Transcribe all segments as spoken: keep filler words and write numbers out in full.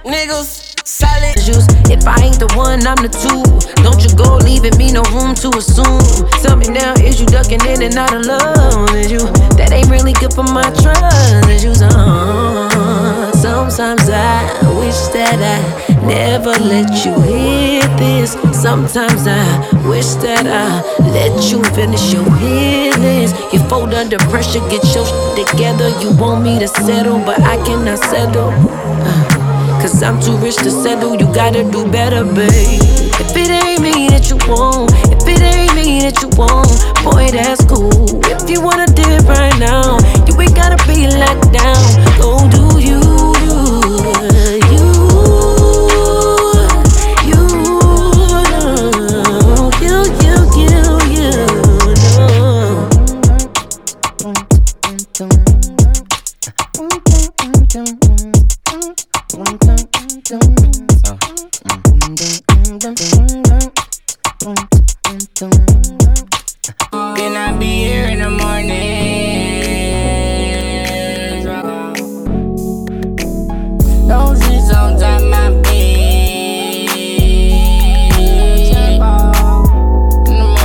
niggas, solid juice. If I ain't the one, I'm the two. Don't you go leaving me no room to assume. Tell me now, is you ducking in and out of love? Is you, that ain't really good for my trust. Is you, uh, sometimes I wish that I never let you hit this. Sometimes I wish that I let you finish your healings. You fold under pressure, get your shit together. You want me to settle, but I cannot settle. uh, Cause I'm too rich to settle, you gotta do better, babe. If it ain't me that you want, if it ain't me that you want, boy, that's cool. If you wanna dip right now, you ain't gotta be locked down. Go do you, you, you. Then I be here in the morning. Those is on top my bed. In the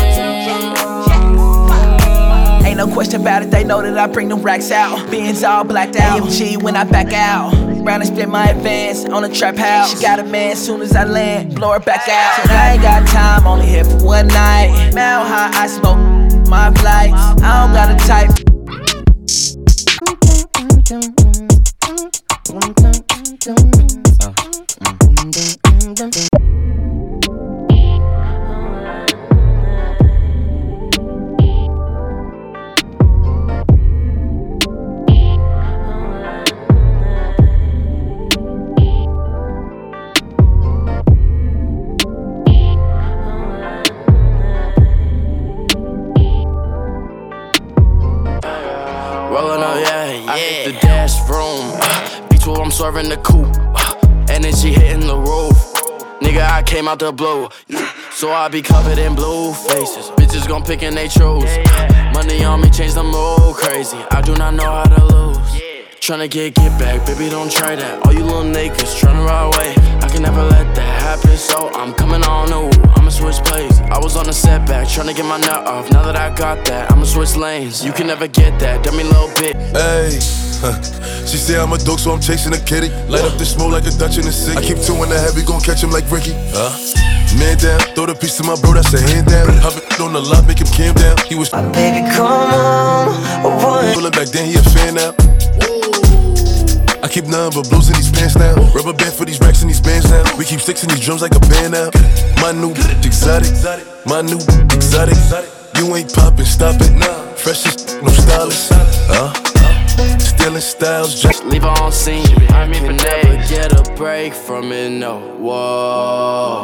morning. Ain't no question about it, they know that I bring them racks out. Benz all blacked out, A M G when I back out. Round and split my advance on a trap house. She got a man soon as I land, blow her back out. Said I ain't got time, only here for one night. Mile high, I smoke my flights. I don't got a type. Rollin' up, yeah, yeah. I hit the dash room. Uh, beach while I'm swerving the coupe. Uh, energy hitting the roof. Nigga, I came out the blue. So I be covered in blue faces. Bitches gon' pick and they choose. Uh, money on me, change the mood crazy. I do not know how to lose. Tryna get get back, baby, don't try that. All you little niggas tryna ride away. I can never let that happen, so I'm coming on new. I'ma switch plays. I was on a setback, tryna get my nut off. Now that I got that, I'ma switch lanes. You can never get that, dummy little bit. Hey, huh. She say I'm a dog, so I'm chasing a kitty. Light up the smoke like a Dutch in the city. I keep two in the heavy, gon' catch him like Ricky. Huh? Man down, throw the piece to my bro, that's a hand down. Hop it on the lot, make him calm down. He was my baby, come on, one. pulling back then, he a fan now. I keep nothing but blues in these pants now. Rubber band for these racks and these bands now. We keep sticks in these drums like a band now. My new exotic, my new exotic. You ain't poppin', stop it. Fresh as no stylist. Huh? Stealing styles, just Leave her on scene. I can never get a break from it, no. Whoa.